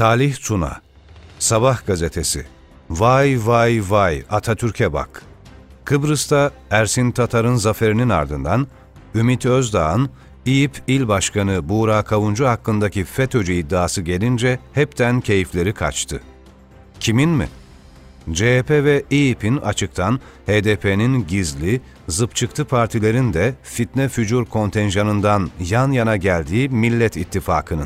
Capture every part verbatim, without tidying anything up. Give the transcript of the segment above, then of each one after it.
Salih Tuna, Sabah gazetesi. Vay vay vay Atatürk'e bak. Kıbrıs'ta Ersin Tatar'ın zaferinin ardından Ümit Özdağ'ın İİP İl Başkanı Buğra Kavuncu hakkındaki FETÖ'cü iddiası gelince hepten keyifleri kaçtı. Kimin mi? C H P ve İİP'in açıktan, H D P'nin gizli, zıp çıktı partilerin de fitne fücur kontenjanından yan yana geldiği Millet İttifakı'nın.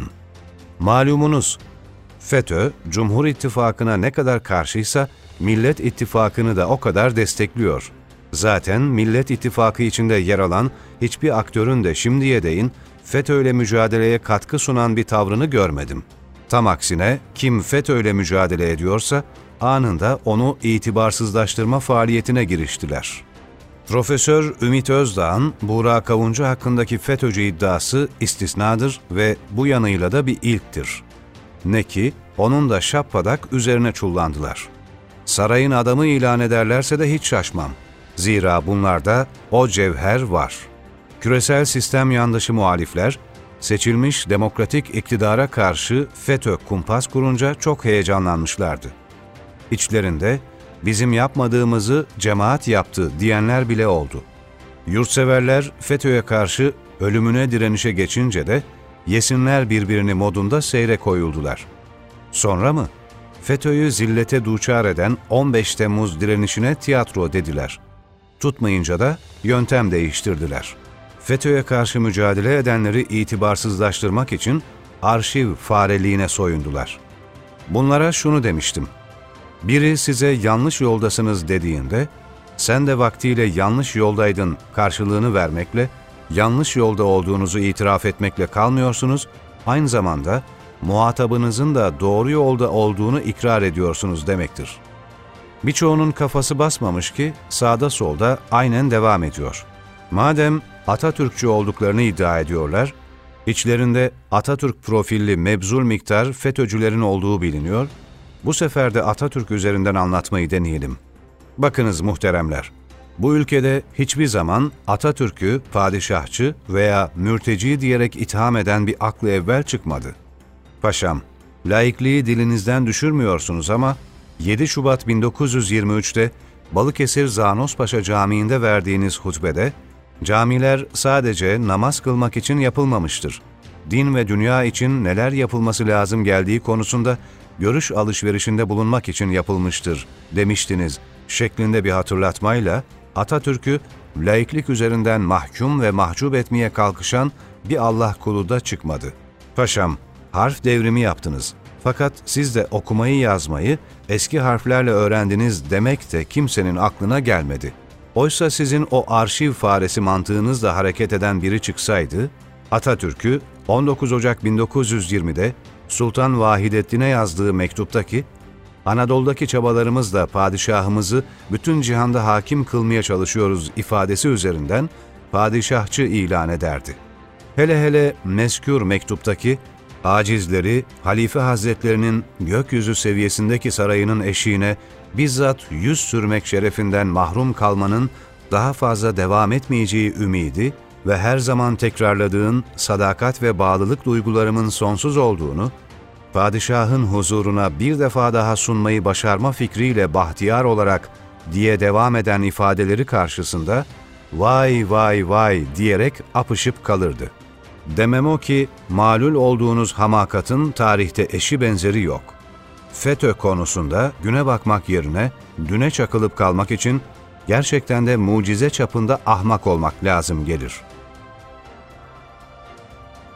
Malumunuz, FETÖ, Cumhur İttifakı'na ne kadar karşıysa Millet İttifakı'nı da o kadar destekliyor. Zaten Millet İttifakı içinde yer alan hiçbir aktörün de şimdiye değin FETÖ'yle mücadeleye katkı sunan bir tavrını görmedim. Tam aksine kim FETÖ'yle mücadele ediyorsa anında onu itibarsızlaştırma faaliyetine giriştiler. Profesör Ümit Özdağ'ın Buğra Kavuncu hakkındaki FETÖ'cü iddiası istisnadır ve bu yanıyla da bir ilktir. Ne ki onun da şappadak üzerine çullandılar. Sarayın adamı ilan ederlerse de hiç şaşmam. Zira bunlarda o cevher var. Küresel sistem yandaşı muhalifler, seçilmiş demokratik iktidara karşı FETÖ kumpas kurunca çok heyecanlanmışlardı. İçlerinde bizim yapmadığımızı cemaat yaptı diyenler bile oldu. Yurtseverler FETÖ'ye karşı ölümüne direnişe geçince de yesinler birbirini modunda seyre koyuldular. Sonra mı? FETÖ'yü zillete duçar eden on beş Temmuz direnişine tiyatro dediler. Tutmayınca da yöntem değiştirdiler. FETÖ'ye karşı mücadele edenleri itibarsızlaştırmak için arşiv fareliğine soyundular. Bunlara şunu demiştim. Biri size yanlış yoldasınız dediğinde, sen de vaktiyle yanlış yoldaydın karşılığını vermekle, yanlış yolda olduğunuzu itiraf etmekle kalmıyorsunuz, aynı zamanda muhatabınızın da doğru yolda olduğunu ikrar ediyorsunuz demektir. Birçoğunun kafası basmamış ki sağda solda aynen devam ediyor. Madem Atatürkçü olduklarını iddia ediyorlar, içlerinde Atatürk profilli mebzul miktar FETÖ'cülerin olduğu biliniyor, bu sefer de Atatürk üzerinden anlatmayı deneyelim. Bakınız muhteremler, bu ülkede hiçbir zaman Atatürk'ü padişahçı veya mürteci diyerek itham eden bir aklı evvel çıkmadı. Paşam, laikliği dilinizden düşürmüyorsunuz ama yedi Şubat bin dokuz yüz yirmi üç'te Balıkesir Zanospaşa Camii'nde verdiğiniz hutbede, camiler sadece namaz kılmak için yapılmamıştır. Din ve dünya için neler yapılması lazım geldiği konusunda görüş alışverişinde bulunmak için yapılmıştır demiştiniz şeklinde bir hatırlatmayla Atatürk'ü laiklik üzerinden mahkum ve mahcup etmeye kalkışan bir Allah kulu da çıkmadı. Paşam, harf devrimi yaptınız. Fakat siz de okumayı yazmayı eski harflerle öğrendiniz demek de kimsenin aklına gelmedi. Oysa sizin o arşiv faresi mantığınızla hareket eden biri çıksaydı, Atatürk'ü on dokuz Ocak bin dokuz yüz yirmi'de Sultan Vahidettin'e yazdığı mektuptaki, Anadolu'daki çabalarımızla padişahımızı bütün cihanda hakim kılmaya çalışıyoruz ifadesi üzerinden padişahçı ilan ederdi. Hele hele mezkür mektuptaki, acizleri Halife Hazretlerinin gökyüzü seviyesindeki sarayının eşiğine bizzat yüz sürmek şerefinden mahrum kalmanın daha fazla devam etmeyeceği ümidi ve her zaman tekrarladığın sadakat ve bağlılık duygularımın sonsuz olduğunu, padişahın huzuruna bir defa daha sunmayı başarma fikriyle bahtiyar olarak diye devam eden ifadeleri karşısında vay vay vay diyerek apışıp kalırdı. Demem o ki malul olduğunuz hamakatın tarihte eşi benzeri yok. FETÖ konusunda güne bakmak yerine düne çakılıp kalmak için gerçekten de mucize çapında ahmak olmak lazım gelir.